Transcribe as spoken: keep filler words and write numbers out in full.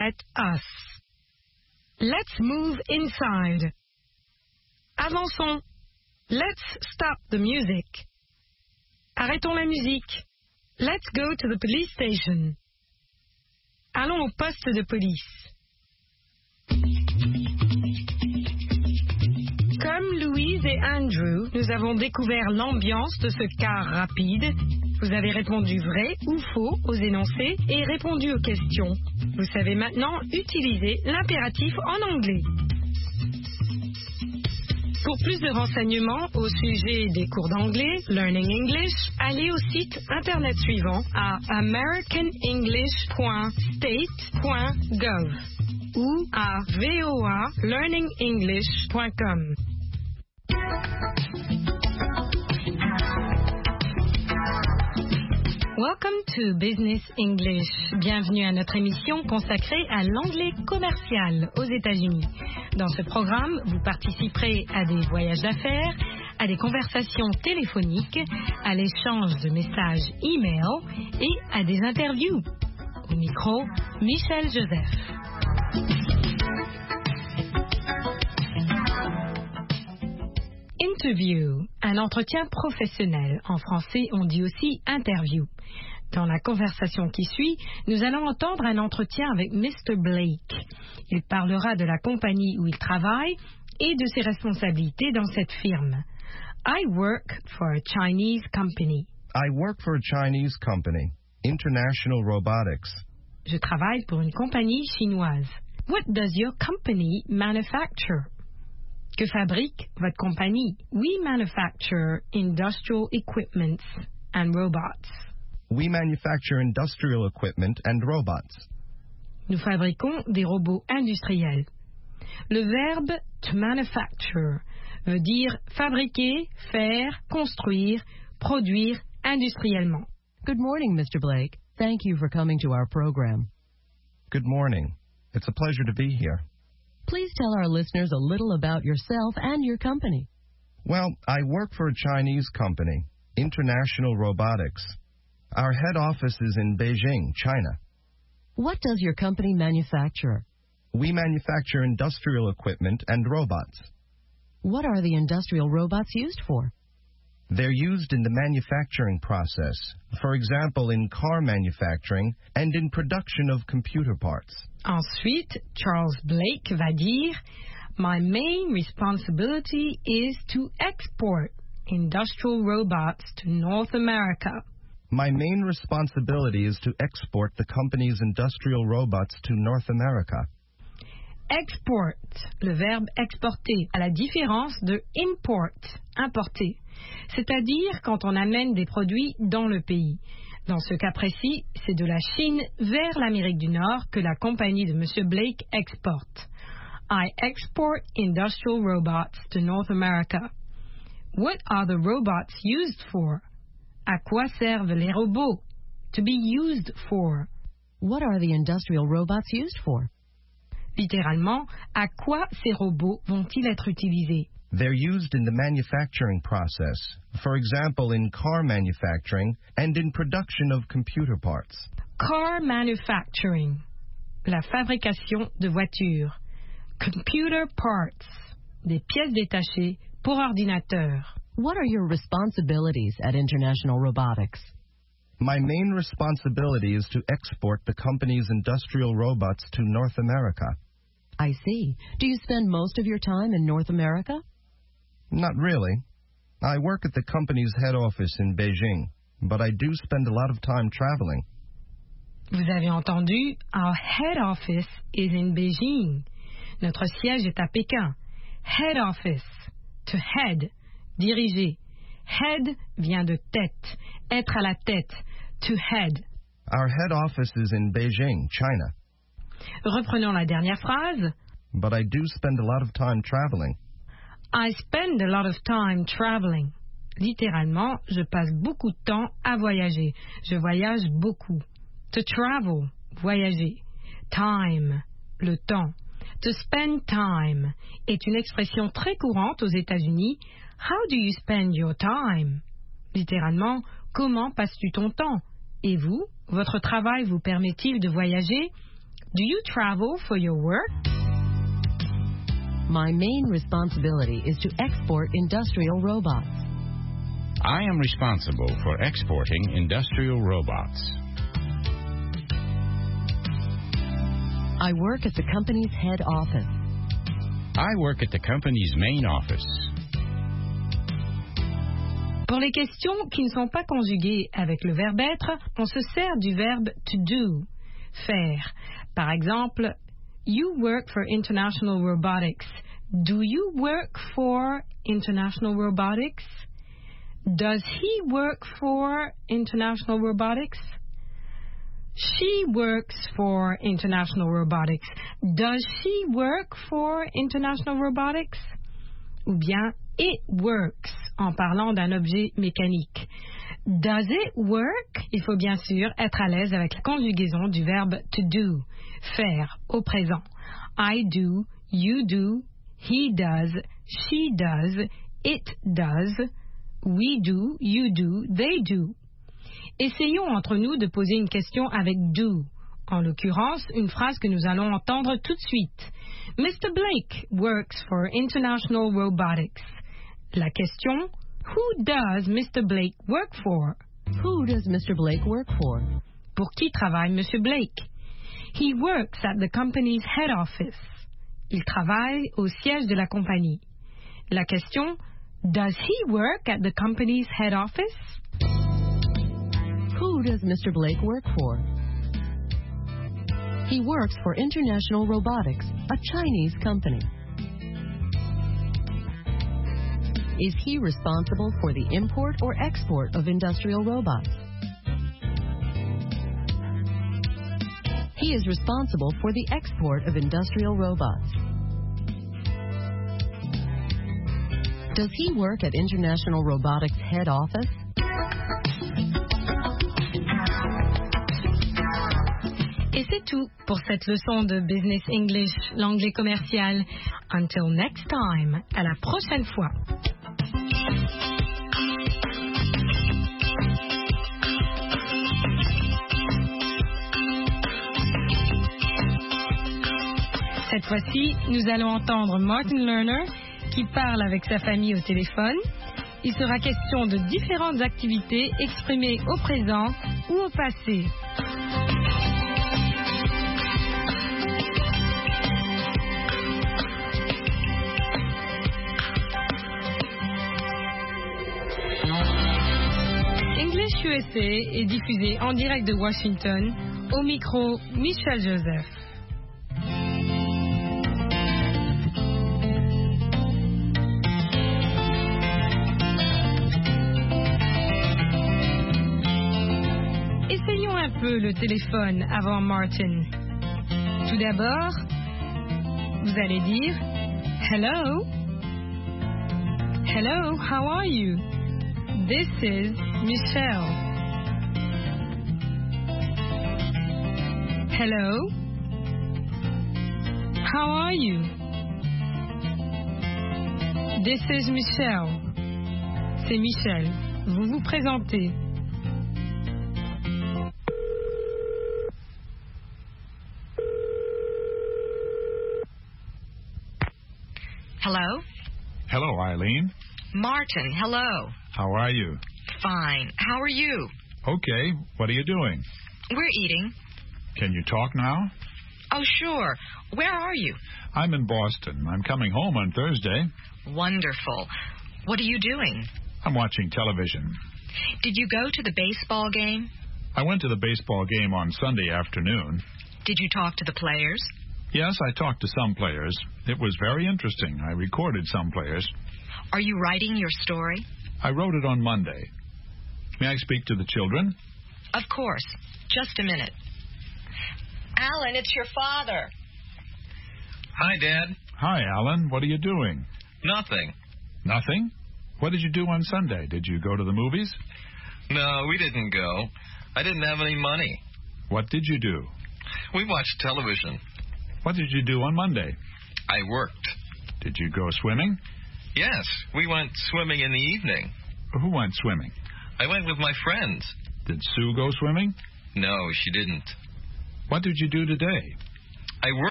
Let us. Let's move inside. Avançons. Let's stop the music. Arrêtons la musique. Let's go to the police station. Allons au poste de police. Comme Louise et Andrew, nous avons découvert l'ambiance de ce car rapide. Vous avez répondu vrai ou faux aux énoncés et répondu aux questions. Vous savez maintenant utiliser l'impératif en anglais. Pour plus de renseignements au sujet des cours d'anglais, Learning English, allez au site internet suivant à american english point state point gov ou à v o a learning english point com. Welcome to Business English. Bienvenue à notre émission consacrée à l'anglais commercial aux États-Unis. Dans ce programme, vous participerez à des voyages d'affaires, à des conversations téléphoniques, à l'échange de messages e-mail et à des interviews. Au micro, Michel Joseph. Interview, un entretien professionnel. En français, on dit aussi interview. Dans la conversation qui suit, nous allons entendre un entretien avec mister Blake. Il parlera de la compagnie où il travaille et de ses responsabilités dans cette firme. I work for a Chinese company. I work for a Chinese company, International Robotics. Je travaille pour une compagnie chinoise. What does your company manufacture? Que fabrique votre compagnie? We manufacture industrial equipment and robots. We manufacture industrial equipment and robots. Nous fabriquons des robots industriels. Le verbe to manufacture veut dire fabriquer, faire, construire, produire industriellement. Good morning, mister Blake. Thank you for coming to our program. Good morning. It's a pleasure to be here. Please tell our listeners a little about yourself and your company. Well, I work for a Chinese company, International Robotics. Our head office is in Beijing, China. What does your company manufacture? We manufacture industrial equipment and robots. What are the industrial robots used for? They're used in the manufacturing process, for example, in car manufacturing and in production of computer parts. Ensuite, Charles Blake va dire, My main responsibility is to export industrial robots to North America. My main responsibility is to export the company's industrial robots to North America. Export, le verbe exporter, à la différence de import, importer, c'est-à-dire quand on amène des produits dans le pays. Dans ce cas précis, c'est de la Chine vers l'Amérique du Nord que la compagnie de mister Blake exporte. I export industrial robots to North America. What are the robots used for? À quoi servent les robots? To be used for. What are the industrial robots used for? Littéralement, à quoi ces robots vont-ils être utilisés? They're used in the manufacturing process, for example, in car manufacturing and in production of computer parts. Car manufacturing, la fabrication de voitures. Computer parts, des pièces détachées pour ordinateur. What are your responsibilities at International Robotics? My main responsibility is to export the company's industrial robots to North America. I see. Do you spend most of your time in North America? Not really. I work at the company's head office in Beijing, but I do spend a lot of time traveling. Vous avez entendu, our head office is in Beijing. Notre siège est à Pékin. Head office, to head, diriger. Head vient de tête, être à la tête, to head. Our head office is in Beijing, China. Reprenons la dernière phrase. But I do spend a lot of time traveling. I spend a lot of time traveling. Littéralement, je passe beaucoup de temps à voyager. Je voyage beaucoup. To travel, voyager. Time, le temps. To spend time est une expression très courante aux États-Unis. How do you spend your time? Littéralement, comment passes-tu ton temps? Et vous, votre travail vous permet-il de voyager? Do you travel for your work? My main responsibility is to export industrial robots. I am responsible for exporting industrial robots. I work at the company's head office. I work at the company's main office. Pour les questions qui ne sont pas conjuguées avec le verbe être, on se sert du verbe to do, faire. Par exemple, you work for International Robotics. Do you work for International Robotics? Does he work for International Robotics? She works for International Robotics. Does she work for International Robotics? Ou bien it works en parlant d'un objet mécanique. Does it work? Il faut bien sûr être à l'aise avec la conjugaison du verbe to do, faire au présent. I do, you do, he does, she does, it does, we do, you do, they do. Essayons entre nous de poser une question avec do. En l'occurrence, une phrase que nous allons entendre tout de suite. Mister Blake works for International Robotics. La question, who does Mister Blake work for? Who does Mister Blake work for? Pour qui travaille Monsieur Blake? He works at the company's head office. Il travaille au siège de la compagnie. La question, does he work at the company's head office? Who does Mister Blake work for? He works for International Robotics, a Chinese company. Is he responsible for the import or export of industrial robots? He is responsible for the export of industrial robots. Does he work at International Robotics head office? Et c'est tout pour cette leçon de Business English, l'anglais commercial. Until next time, à la prochaine fois. Cette fois-ci, nous allons entendre Martin Lerner qui parle avec sa famille au téléphone. Il sera question de différentes activités exprimées au présent ou au passé. English U S A est diffusé en direct de Washington. Au micro, Michel Joseph. Essayons un peu le téléphone avant Martin. Tout d'abord, vous allez dire Hello. Hello, how are you? This is Michelle. Hello. How are you? This is Michelle. C'est Michel. Vous vous présentez. Hello? Hello, Eileen. Martin, hello. How are you? Fine. How are you? Okay. What are you doing? We're eating. Can you talk now? Oh, sure. Where are you? I'm in Boston. I'm coming home on Thursday. Wonderful. What are you doing? I'm watching television. Did you go to the baseball game? I went to the baseball game on Sunday afternoon. Did you talk to the players? Yes, I talked to some players. It was very interesting. I recorded some players. Are you writing your story? I wrote it on Monday. May I speak to the children? Of course. Just a minute. Alan, it's your father. Hi, Dad. Hi, Alan. What are you doing? Nothing. Nothing? What did you do on Sunday? Did you go to the movies? No, we didn't go. I didn't have any money. What did you do? We watched television. What did you do on Monday? I worked. Did you go swimming? Yes, we went swimming in the evening. Who went swimming? I went with my friends. Did Sue go swimming? No, she didn't. What did you do today? I work